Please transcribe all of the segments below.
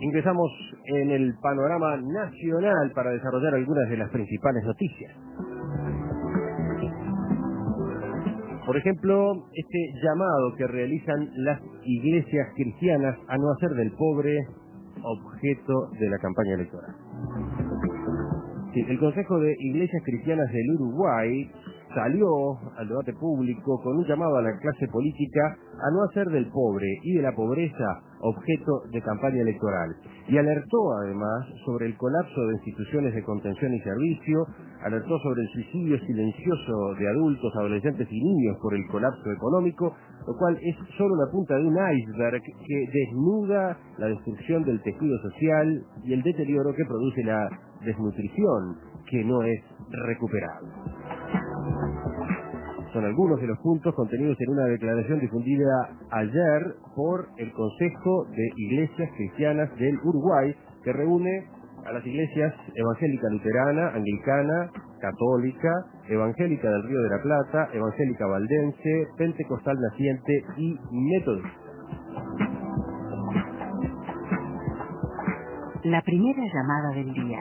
Ingresamos en el panorama nacional para desarrollar algunas de las principales noticias. Por ejemplo, este llamado que realizan las iglesias cristianas a no hacer del pobre objeto de la campaña electoral. Sí, el Consejo de Iglesias Cristianas del Uruguay salió al debate público con un llamado a la clase política a no hacer del pobre y de la pobreza objeto de campaña electoral, y alertó además sobre el colapso de instituciones de contención y servicio, alertó sobre el suicidio silencioso de adultos, adolescentes y niños por el colapso económico, lo cual es solo la punta de un iceberg que desnuda la destrucción del tejido social y el deterioro que produce la desnutrición, que no es recuperable. Son algunos de los puntos contenidos en una declaración difundida ayer por el Consejo de Iglesias Cristianas del Uruguay, que reúne a las iglesias evangélica luterana, anglicana, católica, evangélica del Río de la Plata, evangélica valdense, pentecostal naciente y metodista. La primera llamada del día.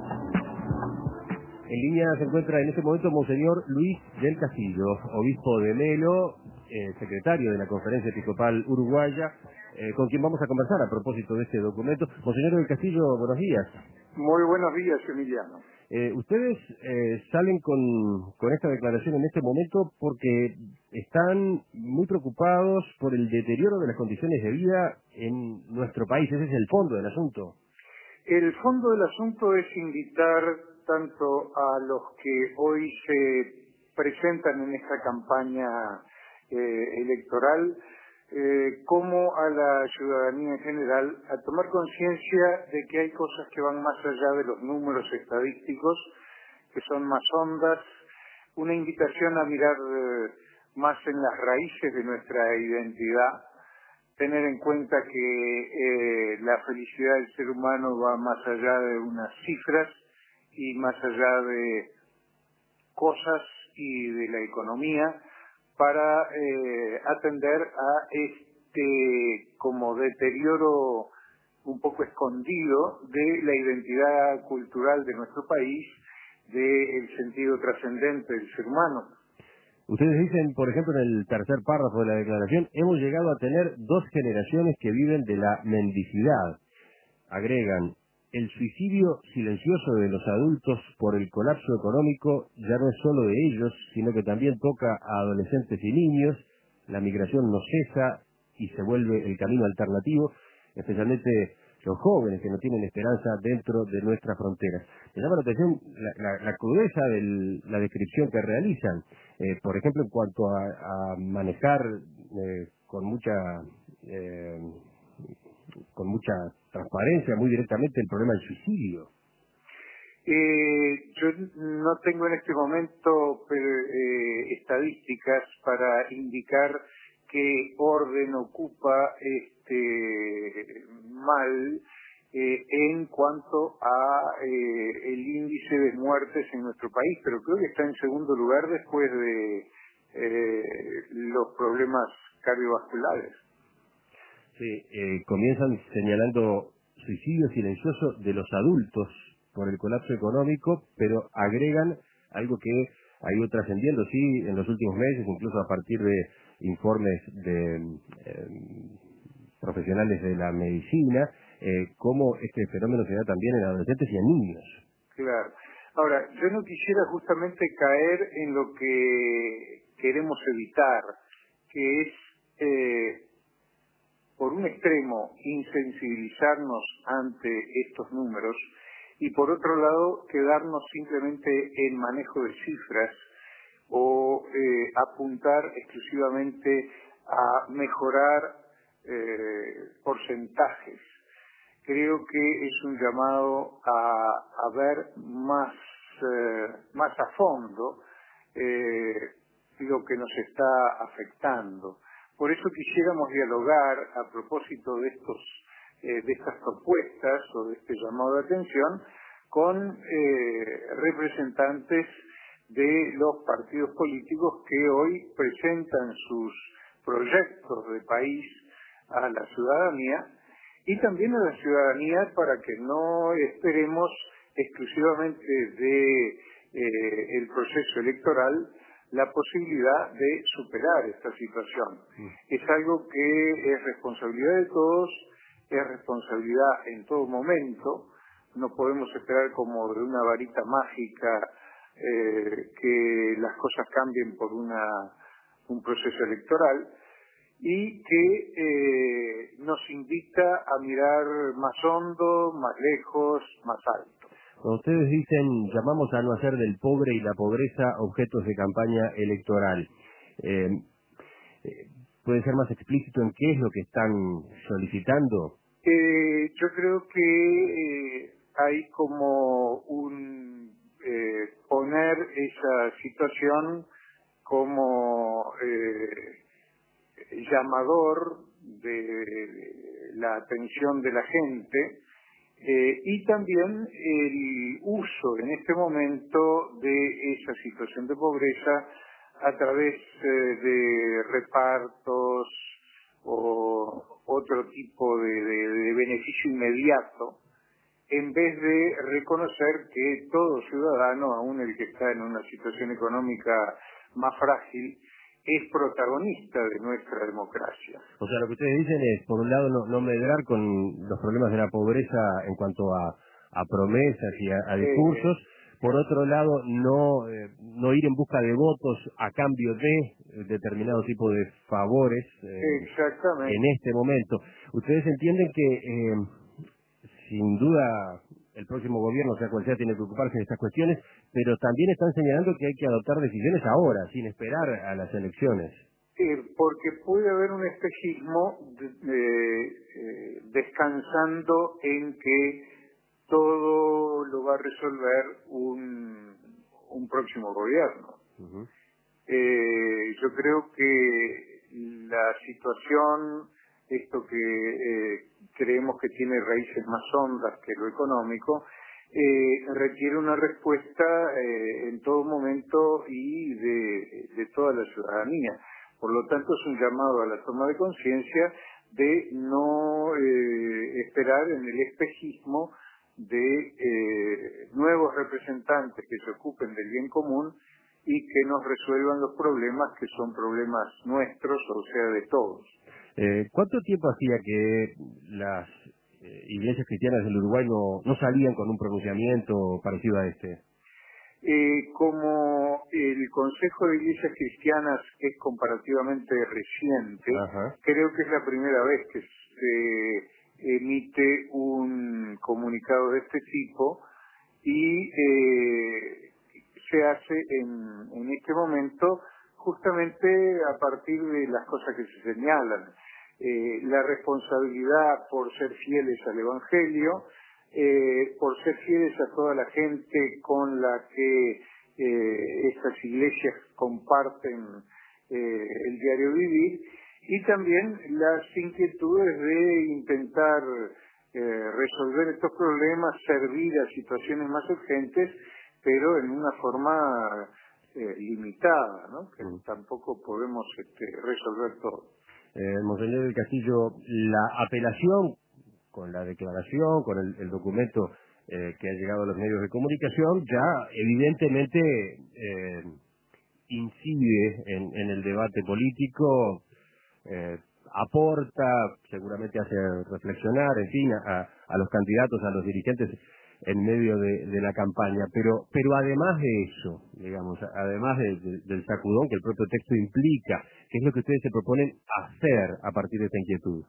En línea se encuentra en este momento Monseñor Luis del Castillo, obispo de Melo, secretario de la Conferencia Episcopal Uruguaya, con quien vamos a conversar a propósito de este documento. Monseñor del Castillo, buenos días. Muy buenos días, Emiliano. Ustedes salen con esta declaración en este momento porque están muy preocupados por el deterioro de las condiciones de vida en nuestro país. Ese es el fondo del asunto. El fondo del asunto es invitar tanto a los que hoy se presentan en esta campaña electoral como a la ciudadanía en general a tomar conciencia de que hay cosas que van más allá de los números estadísticos, que son más hondas, una invitación a mirar más en las raíces de nuestra identidad, tener en cuenta que la felicidad del ser humano va más allá de unas cifras y más allá de cosas y de la economía, para atender a este como deterioro un poco escondido de la identidad cultural de nuestro país, del sentido trascendente del ser humano. Ustedes dicen, por ejemplo, en el tercer párrafo de la declaración, hemos llegado a tener 2 generaciones que viven de la mendicidad. Agregan, el suicidio silencioso de los adultos por el colapso económico ya no es solo de ellos, sino que también toca a adolescentes y niños. La migración no cesa y se vuelve el camino alternativo, especialmente los jóvenes que no tienen esperanza dentro de nuestras fronteras. Me llama la atención la crudeza de la descripción que realizan, por ejemplo, en cuanto a manejar con mucha transparencia, muy directamente, el problema del suicidio. Yo no tengo en este momento estadísticas para indicar qué orden ocupa este mal en cuanto a el índice de muertes en nuestro país, pero creo que está en segundo lugar después de los problemas cardiovasculares. Sí, comienzan señalando suicidio silencioso de los adultos por el colapso económico, pero agregan algo que ha ido trascendiendo, sí, en los últimos meses, incluso a partir de informes de profesionales de la medicina, cómo este fenómeno se da también en adolescentes y en niños. Claro. Ahora, yo no quisiera justamente caer en lo que queremos evitar, que es por un extremo, insensibilizarnos ante estos números y por otro lado, quedarnos simplemente en manejo de cifras o apuntar exclusivamente a mejorar porcentajes. Creo que es un llamado a ver más a fondo lo que nos está afectando. Por eso quisiéramos dialogar a propósito de estas propuestas o de este llamado de atención con representantes de los partidos políticos que hoy presentan sus proyectos de país a la ciudadanía y también a la ciudadanía para que no esperemos exclusivamente de el proceso electoral la posibilidad de superar esta situación. Es algo que es responsabilidad de todos, es responsabilidad en todo momento. No podemos esperar como de una varita mágica que las cosas cambien por un proceso electoral, y que nos invita a mirar más hondo, más lejos, más alto. Cuando ustedes dicen, llamamos a no hacer del pobre y la pobreza objetos de campaña electoral, ¿puede ser más explícito en qué es lo que están solicitando? Yo creo que hay como poner esa situación como llamador de la atención de la gente, y también el uso en este momento de esa situación de pobreza a través de repartos o otro tipo de beneficio inmediato, en vez de reconocer que todo ciudadano, aun el que está en una situación económica más frágil, es protagonista de nuestra democracia. O sea, lo que ustedes dicen es, por un lado, no medrar con los problemas de la pobreza en cuanto a promesas y a discursos, por otro lado, no ir en busca de votos a cambio de determinado tipo de favores Exactamente. en este momento. Ustedes entienden que, sin duda, el próximo gobierno, sea cual sea, tiene que ocuparse de estas cuestiones, pero también están señalando que hay que adoptar decisiones ahora, sin esperar a las elecciones. Porque puede haber un espejismo descansando en que todo lo va a resolver un próximo gobierno. Uh-huh. Yo creo que la situación, esto que creemos que tiene raíces más hondas que lo económico, requiere una respuesta en todo momento y de toda la ciudadanía. Por lo tanto, es un llamado a la toma de conciencia de no esperar en el espejismo de nuevos representantes que se ocupen del bien común y que nos resuelvan los problemas que son problemas nuestros, o sea, de todos. ¿Cuánto tiempo hacía que las iglesias cristianas del Uruguay no salían con un pronunciamiento parecido a este? Como el Consejo de Iglesias Cristianas es comparativamente reciente, Ajá. creo que es la primera vez que se emite un comunicado de este tipo, y se hace en este momento justamente a partir de las cosas que se señalan. La responsabilidad por ser fieles al Evangelio, por ser fieles a toda la gente con la que estas iglesias comparten el diario vivir, y también las inquietudes de intentar resolver estos problemas, servir a situaciones más urgentes, pero en una forma limitada, ¿no? Que tampoco podemos resolver todo. Monseñor del Castillo, la apelación con la declaración, con el documento que ha llegado a los medios de comunicación, ya evidentemente incide en el debate político, aporta, seguramente hace reflexionar, en fin, a los candidatos, a los dirigentes en medio de la campaña, pero además de eso, digamos, además del sacudón que el propio texto implica, ¿qué es lo que ustedes se proponen hacer a partir de esta inquietud?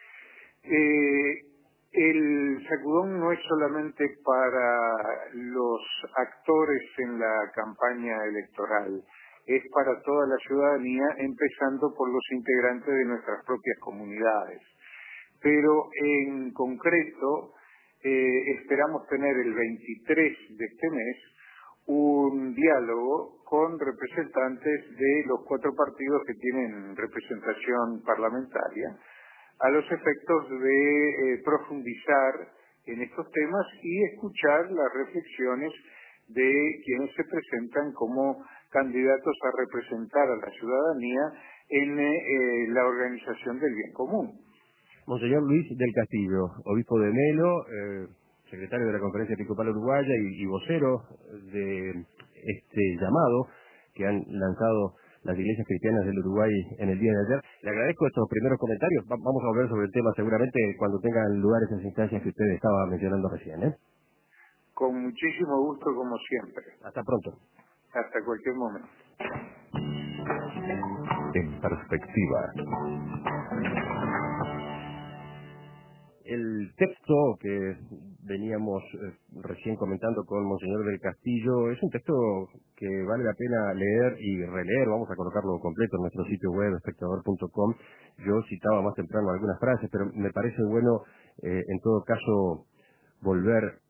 El sacudón no es solamente para los actores en la campaña electoral, es para toda la ciudadanía, empezando por los integrantes de nuestras propias comunidades. Pero en concreto, esperamos tener el 23 de este mes un diálogo con representantes de los 4 partidos que tienen representación parlamentaria, a los efectos de profundizar en estos temas y escuchar las reflexiones de quienes se presentan como candidatos a representar a la ciudadanía en la organización del bien común. Monseñor Luis del Castillo, obispo de Melo, secretario de la Conferencia Episcopal Uruguaya y vocero de este llamado que han lanzado las iglesias cristianas del Uruguay en el día de ayer. Le agradezco estos primeros comentarios. Vamos a volver sobre el tema seguramente cuando tengan lugar esas instancias que usted estaba mencionando recién, ¿eh? Con muchísimo gusto, como siempre. Hasta pronto. Hasta cualquier momento. En perspectiva. El texto que veníamos recién comentando con Monseñor del Castillo es un texto que vale la pena leer y releer. Vamos a colocarlo completo en nuestro sitio web, espectador.com. Yo citaba más temprano algunas frases, pero me parece bueno, en todo caso, volver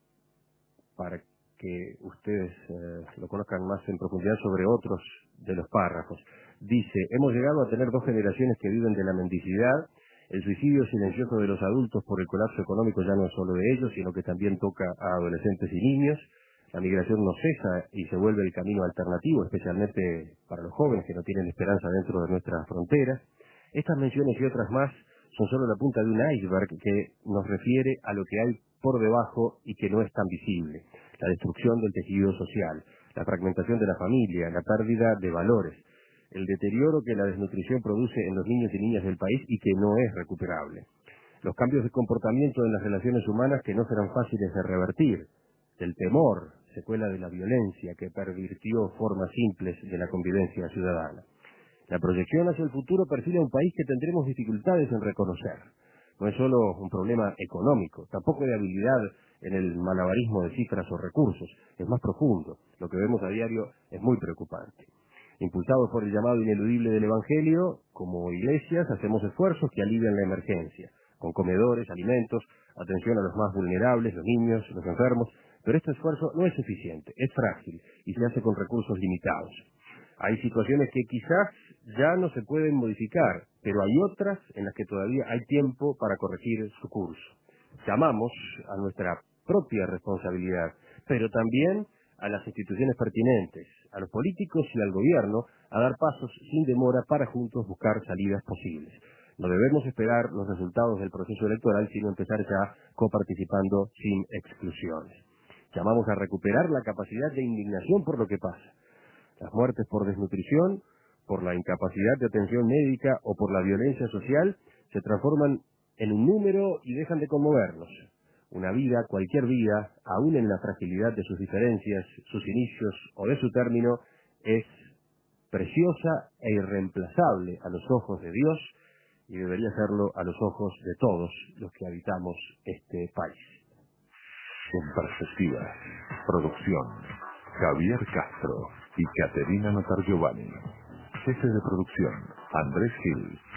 para que ustedes lo conozcan más en profundidad sobre otros de los párrafos. Dice: hemos llegado a tener 2 generaciones que viven de la mendicidad. El suicidio silencioso de los adultos por el colapso económico ya no es solo de ellos, sino que también toca a adolescentes y niños. La migración no cesa y se vuelve el camino alternativo, especialmente para los jóvenes que no tienen esperanza dentro de nuestras fronteras. Estas menciones y otras más son solo la punta de un iceberg que nos refiere a lo que hay por debajo y que no es tan visible: la destrucción del tejido social, la fragmentación de la familia, la pérdida de valores, el deterioro que la desnutrición produce en los niños y niñas del país y que no es recuperable, los cambios de comportamiento en las relaciones humanas que no serán fáciles de revertir, el temor, secuela de la violencia que pervirtió formas simples de la convivencia ciudadana. La proyección hacia el futuro perfila un país que tendremos dificultades en reconocer. No es solo un problema económico, tampoco de habilidad en el malabarismo de cifras o recursos, es más profundo. Lo que vemos a diario es muy preocupante. Impulsados por el llamado ineludible del Evangelio, como iglesias hacemos esfuerzos que alivian la emergencia, con comedores, alimentos, atención a los más vulnerables, los niños, los enfermos, pero este esfuerzo no es suficiente, es frágil y se hace con recursos limitados. Hay situaciones que quizás ya no se pueden modificar, pero hay otras en las que todavía hay tiempo para corregir su curso. Llamamos a nuestra propia responsabilidad, pero también a las instituciones pertinentes, a los políticos y al gobierno, a dar pasos sin demora para juntos buscar salidas posibles. No debemos esperar los resultados del proceso electoral, sino empezar ya coparticipando sin exclusiones. Llamamos a recuperar la capacidad de indignación por lo que pasa. Las muertes por desnutrición, por la incapacidad de atención médica o por la violencia social se transforman en un número y dejan de conmovernos. Una vida, cualquier vida, aún en la fragilidad de sus diferencias, sus inicios o de su término, es preciosa e irreemplazable a los ojos de Dios y debería serlo a los ojos de todos los que habitamos este país. En perspectiva. Producción: Javier Castro y Caterina Notar Giovanni. Jefe de producción: Andrés Gil.